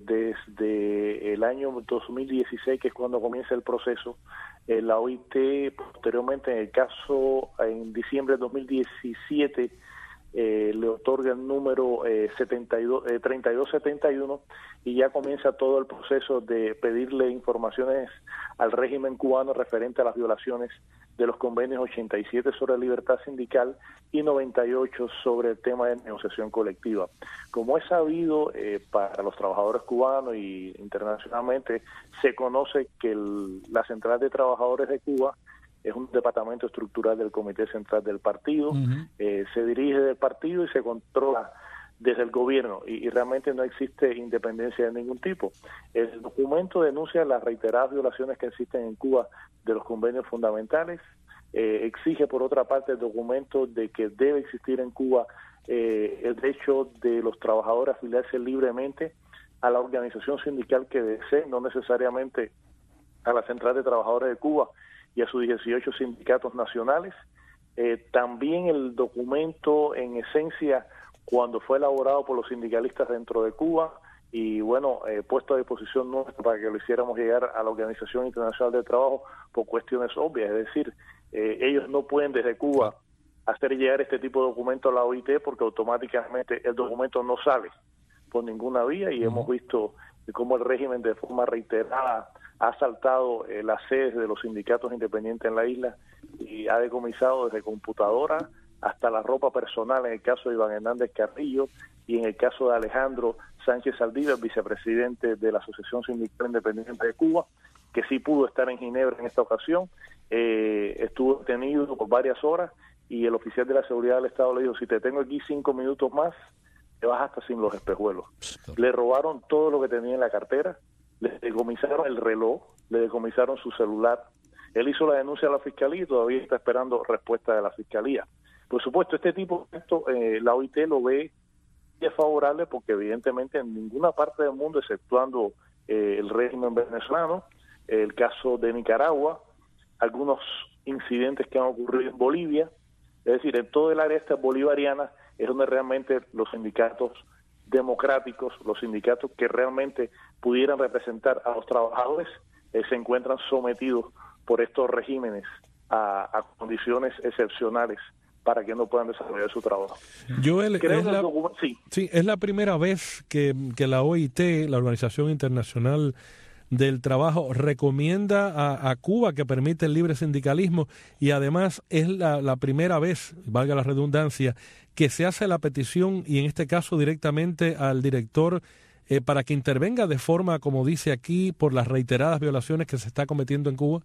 desde el año dos mil dieciséis, que es cuando comienza el proceso, eh, la O I T posteriormente en el caso en diciembre de dos mil diecisiete Eh, le otorga el número eh, setenta y dos, eh, treinta y dos setenta y uno y ya comienza todo el proceso de pedirle informaciones al régimen cubano referente a las violaciones de los convenios ochenta y siete sobre libertad sindical y noventa y ocho sobre el tema de negociación colectiva. Como es sabido eh, para los trabajadores cubanos y internacionalmente, se conoce que el, la Central de Trabajadores de Cuba es un departamento estructural del Comité Central del Partido, uh-huh. eh, se dirige del partido y se controla desde el gobierno y, y realmente no existe independencia de ningún tipo. El documento denuncia las reiteradas violaciones que existen en Cuba de los convenios fundamentales, eh, exige por otra parte el documento de que debe existir en Cuba eh, el derecho de los trabajadores a afiliarse libremente a la organización sindical que desee, no necesariamente a la Central de Trabajadores de Cuba y a sus dieciocho sindicatos nacionales. Eh, también el documento, en esencia, cuando fue elaborado por los sindicalistas dentro de Cuba y, bueno, eh, puesto a disposición nuestra para que lo hiciéramos llegar a la Organización Internacional del Trabajo por cuestiones obvias, es decir, eh, ellos no pueden desde Cuba hacer llegar este tipo de documento a la O I T porque automáticamente el documento no sale por ninguna vía y uh-huh. hemos visto cómo el régimen de forma reiterada ha asaltado eh, las sedes de los sindicatos independientes en la isla y ha decomisado desde computadora hasta la ropa personal en el caso de Iván Hernández Carrillo y en el caso de Alejandro Sánchez Saldívar, vicepresidente de la Asociación Sindical Independiente de Cuba, que sí pudo estar en Ginebra en esta ocasión, eh, estuvo detenido por varias horas y el oficial de la seguridad del Estado le dijo, si te tengo aquí cinco minutos más, te vas hasta sin los espejuelos. Le robaron todo lo que tenía en la cartera, le decomisaron el reloj, le decomisaron su celular. Él hizo la denuncia a la Fiscalía y todavía está esperando respuesta de la Fiscalía. Por supuesto, este tipo de esto, eh, la O I T lo ve desfavorable porque evidentemente en ninguna parte del mundo, exceptuando eh, el régimen venezolano, el caso de Nicaragua, algunos incidentes que han ocurrido en Bolivia, es decir, en todo el área esta bolivariana es donde realmente los sindicatos democráticos, los sindicatos que realmente pudieran representar a los trabajadores, eh, se encuentran sometidos por estos regímenes a, a condiciones excepcionales para que no puedan desarrollar su trabajo. Joel, Creo es, que la, docu- sí. Sí, es la primera vez que, que la O I T, la Organización Internacional del Trabajo, recomienda a, a Cuba que permite el libre sindicalismo y además es la, la primera vez, valga la redundancia, que se hace la petición y en este caso directamente al director eh, para que intervenga de forma, como dice aquí, por las reiteradas violaciones que se está cometiendo en Cuba.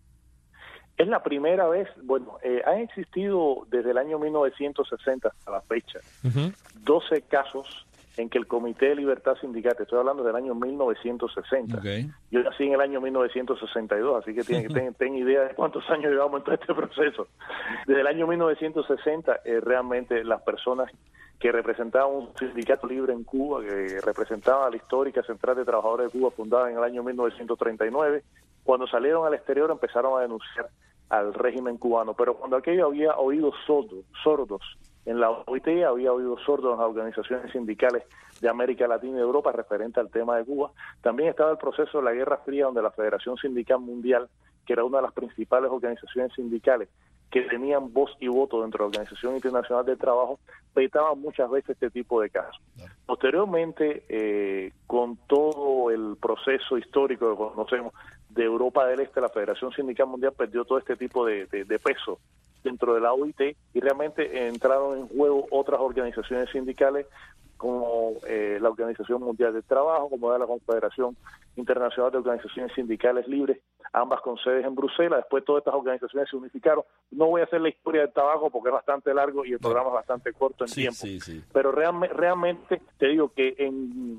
Es la primera vez, bueno, eh, han existido desde el año mil novecientos sesenta hasta la fecha uh-huh. doce casos en que el Comité de Libertad Sindical, estoy hablando del año mil novecientos sesenta, okay. Yo nací en el año mil novecientos sesenta y dos, así que tienen ten, ten idea de cuántos años llevamos en todo este proceso. Desde el año mil novecientos sesenta, eh, realmente las personas que representaban un sindicato libre en Cuba, que representaban a la histórica Central de Trabajadores de Cuba, fundada en el año mil novecientos treinta y nueve, cuando salieron al exterior empezaron a denunciar al régimen cubano, pero cuando aquello había oídos sordos, sordos en la O I T, había oídos sordos en las organizaciones sindicales de América Latina y Europa referente al tema de Cuba. También estaba el proceso de la Guerra Fría, donde la Federación Sindical Mundial, que era una de las principales organizaciones sindicales que tenían voz y voto dentro de la Organización Internacional del Trabajo, petaban muchas veces este tipo de casos. Posteriormente, eh, con todo el proceso histórico que conocemos de Europa del Este, la Federación Sindical Mundial perdió todo este tipo de, de, de peso dentro de la O I T y realmente entraron en juego otras organizaciones sindicales como eh, la Organización Mundial del Trabajo, como era la Confederación Internacional de Organizaciones Sindicales Libres, ambas con sedes en Bruselas. Después todas estas organizaciones se unificaron. No voy a hacer la historia del tabaco porque es bastante largo y el programa es bastante corto en sí, tiempo. Sí, sí. Pero realme, realmente te digo que en,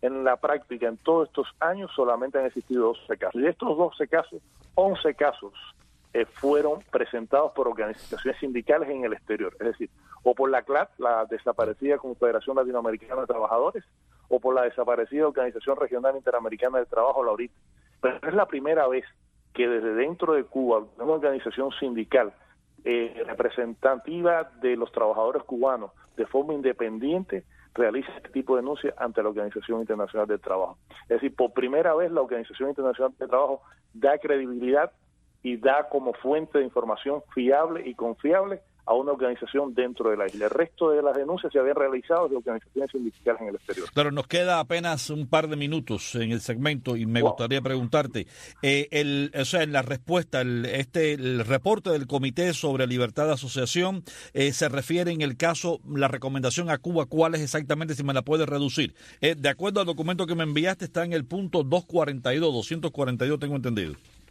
En la práctica, en todos estos años, solamente han existido doce casos. Y de estos doce casos, once casos eh, fueron presentados por organizaciones sindicales en el exterior. Es decir, o por la C L A T, la desaparecida Confederación Latinoamericana de Trabajadores, o por la desaparecida Organización Regional Interamericana del Trabajo, la O R I T. Pero es la primera vez que desde dentro de Cuba, una organización sindical eh, representativa de los trabajadores cubanos, de forma independiente, realiza este tipo de denuncias ante la Organización Internacional del Trabajo. Es decir, por primera vez la Organización Internacional del Trabajo da credibilidad y da como fuente de información fiable y confiable a una organización dentro de la isla. El resto de las denuncias se habían realizado de organizaciones sindicales en el exterior. Claro, nos queda apenas un par de minutos en el segmento y me wow. gustaría preguntarte, eh, el, o sea, en la respuesta, el, este, el reporte del Comité sobre Libertad de Asociación eh, se refiere en el caso, la recomendación a Cuba, ¿cuál es exactamente, si me la puedes reducir? Eh, de acuerdo al documento que me enviaste, está en el punto doscientos cuarenta y dos, doscientos cuarenta y dos, tengo entendido.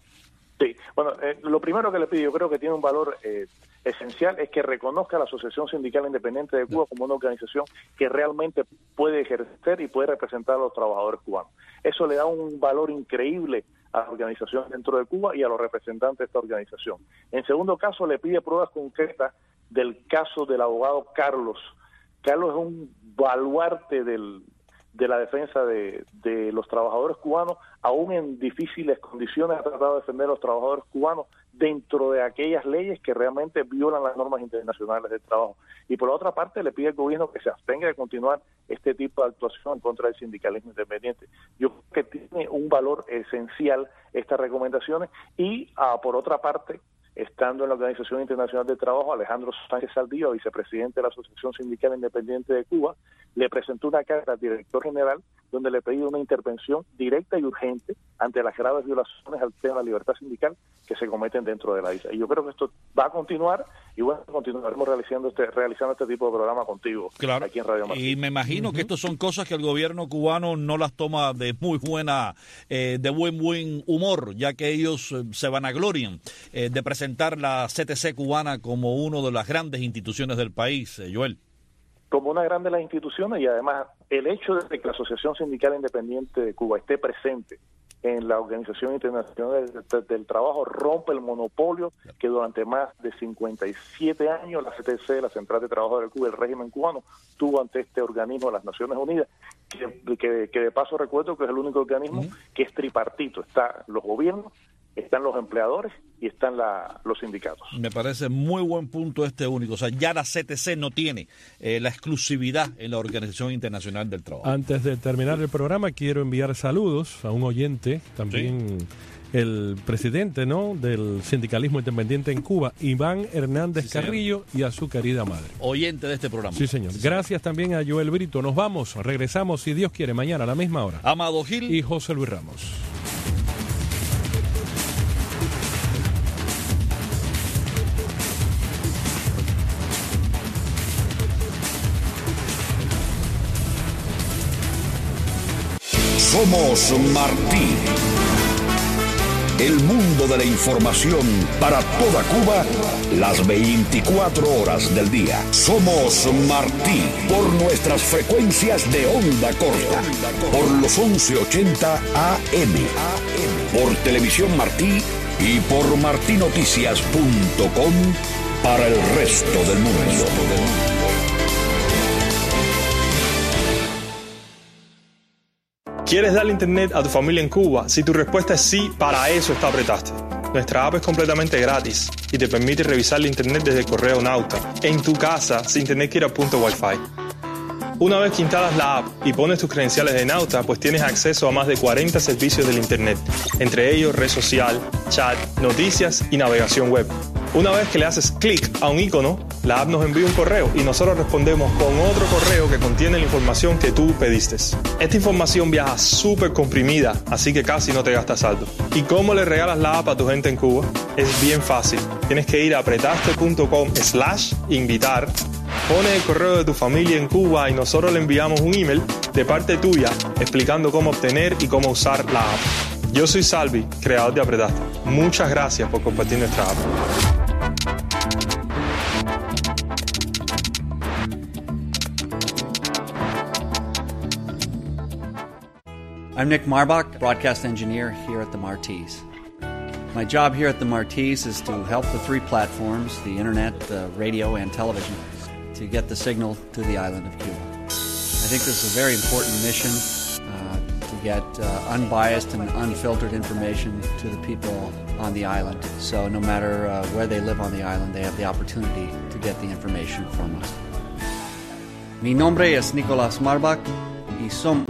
Sí, bueno, eh, lo primero que le pido, yo creo que tiene un valor eh, esencial, es que reconozca a la Asociación Sindical Independiente de Cuba como una organización que realmente puede ejercer y puede representar a los trabajadores cubanos. Eso le da un valor increíble a la organización dentro de Cuba y a los representantes de esta organización. En segundo caso, le pide pruebas concretas del caso del abogado Carlos. Carlos es un baluarte del... de la defensa de, de los trabajadores cubanos, aún en difíciles condiciones ha tratado de defender a los trabajadores cubanos dentro de aquellas leyes que realmente violan las normas internacionales del trabajo. Y por la otra parte le pide al gobierno que se abstenga de continuar este tipo de actuación en contra del sindicalismo independiente. Yo creo que tiene un valor esencial estas recomendaciones y ah, por otra parte, estando en la Organización Internacional del Trabajo, Alejandro Sánchez Saldívar, vicepresidente de la Asociación Sindical Independiente de Cuba, le presentó una carta al director general donde le pedía una intervención directa y urgente ante las graves violaciones al tema de la libertad sindical que se cometen dentro de la isla. Y yo creo que esto va a continuar y bueno, continuaremos realizando este, realizando este tipo de programa contigo claro. aquí en Radio Martín. Y me imagino uh-huh. que estos son cosas que el gobierno cubano no las toma de muy buena, eh, de buen buen humor, ya que ellos eh, se vanaglorian eh, de presentar la C T C cubana como una de las grandes instituciones del país, eh, Joel. Como una grande de las instituciones y además el hecho de que la Asociación Sindical Independiente de Cuba esté presente en la Organización Internacional del, del Trabajo rompe el monopolio que durante más de cincuenta y siete años la C T C, la Central de Trabajadores de Cuba, el régimen cubano, tuvo ante este organismo de las Naciones Unidas, que, que, que de paso recuerdo que es el único organismo uh-huh. que es tripartito, está los gobiernos, están los empleadores y están la, los sindicatos. Me parece muy buen punto este único. O sea, ya la C T C no tiene eh, la exclusividad en la Organización Internacional del Trabajo. Antes de terminar el programa, quiero enviar saludos a un oyente, también sí. el presidente ¿no? del sindicalismo independiente en Cuba, Iván Hernández sí, Carrillo, y a su querida madre. Oyente de este programa. Sí, señor. Sí, Gracias señor. también a Joel Brito. Nos vamos, regresamos, si Dios quiere, mañana a la misma hora. Amado Gil. Y José Luis Ramos. Somos Martí. El mundo de la información para toda Cuba, las veinticuatro horas del día. Somos Martí por nuestras frecuencias de onda corta, por los once ochenta A M, por Televisión Martí y por martinoticias punto com para el resto del mundo. ¿Quieres darle internet a tu familia en Cuba? Si tu respuesta es sí, para eso está Apretaste. Nuestra app es completamente gratis y te permite revisar la internet desde el correo Nauta, en tu casa, sin tener que ir a punto Wi-Fi. Una vez que instalas la app y pones tus credenciales de Nauta, pues tienes acceso a más de cuarenta servicios del internet, entre ellos red social, chat, noticias y navegación web. Una vez que le haces clic a un icono, la app nos envía un correo y nosotros respondemos con otro correo que contiene la información que tú pediste. Esta información viaja súper comprimida, así que casi no te gastas saldo. ¿Y cómo le regalas la app a tu gente en Cuba? Es bien fácil. Tienes que ir a apretaste punto com slash invitar, pone el correo de tu familia en Cuba y nosotros le enviamos un email de parte tuya explicando cómo obtener y cómo usar la app. Yo soy Salvi, creador de Apretaste. Muchas gracias por compartir nuestra app. I'm Nick Marbach, broadcast engineer here at the Martiz. My job here at the Martiz is to help the three platforms, the internet, the radio, and television, to get the signal to the island of Cuba. I think this is a very important mission uh, to get uh, unbiased and unfiltered information to the people on the island. So no matter uh, where they live on the island, they have the opportunity to get the information from us. Mi nombre es Nicolás Marbach y somos